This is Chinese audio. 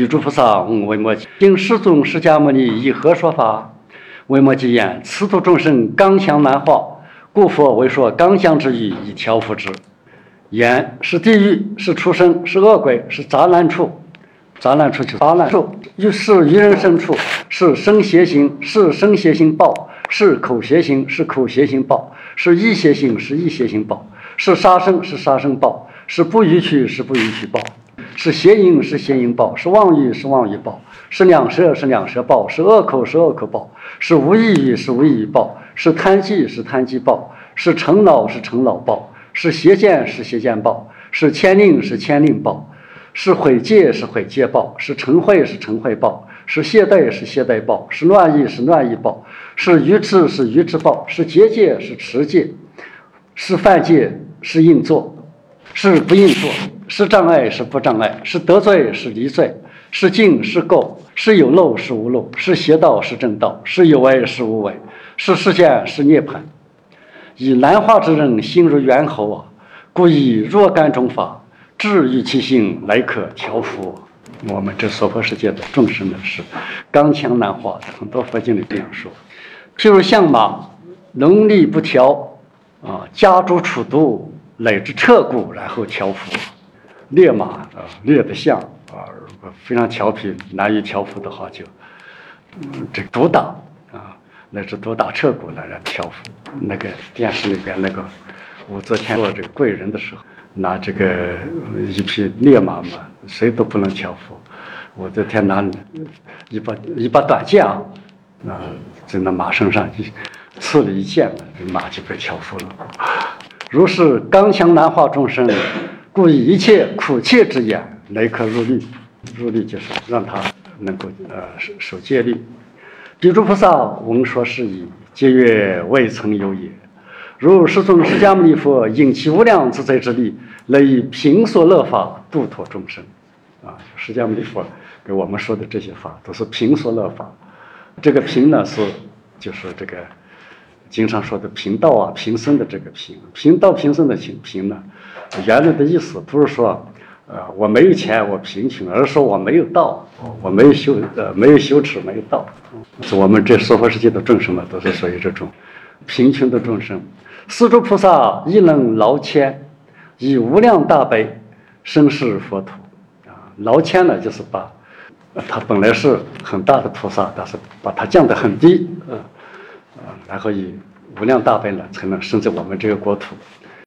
地诸菩萨问维摩诘：今世尊释迦牟尼以何说法？维摩诘言：此土众生刚强难化，故佛为说刚强之语以调伏之。言是地狱，是畜生，是恶鬼，是杂难处。杂难处就是杂难处，是愚人生处，是生邪行，是生邪行报，是口邪行，是口邪行报，是意邪行，是意邪行报，是杀生，是杀生报，是不逾矩，是不逾矩报，是邪淫，是邪淫报，是妄语，是妄语报，是两舌，是两舌报，是恶口，是恶口报，是无意语，是无意语报，是贪忌，是贪忌报，是成恼，是成恼报，是邪见，是邪见报，是牵令，是牵令报，是毁戒，是毁戒报，是嗔恚，是嗔恚报，是懈怠，是懈怠报，是乱意，是乱意报，是愚痴，是愚痴报，是结戒，是持戒，是犯戒，是应作，是不应作，是障碍，是不障碍，是得罪，是离罪，是净，是垢，是有漏，是无漏，是邪道，是正道，是有为，是无为，是世间，是涅槃。以难化之人心如猿猴啊，故以若干种法治愈其心，来可调伏我们这娑婆世界的众生呢，是刚强难化的。很多佛经里这样说。譬如象马，能力不调啊，加诸处毒，乃至彻骨，然后调伏。烈马啊，烈的象啊，如果非常调皮，难以调伏的话，就这毒打啊，乃至毒打彻骨来调伏。那个电视里边那个武则天做这个贵人的时候，拿这个一匹烈马嘛，谁都不能调伏。武则天拿一把短剑啊，在那马身上刺了一剑了，这马就被调伏了。如是刚强难化众生，故以一切苦切之言，乃可入律。入律就是让他能够守戒律。地诸菩萨闻说是已，皆曰未曾有也。如世尊释迦牟尼佛应其无量自在之力，来以平所乐法度脱众生。释迦牟尼佛给我们说的这些法都是平所乐法。这个平呢就是这个经常说的平道啊、平生的这个平。平道平生的平呢，原来的意思不是说我没有钱我贫穷，而是说我没有道，我没有修持，没有道。我们这娑婆世界的众生呢，都是属于这种贫穷的众生。四诸菩萨亦能劳谦，以无量大悲生世佛土。劳谦呢，就是把他本来是很大的菩萨，但是把它降得很低，然后以无量大悲呢，才能生在我们这个国土。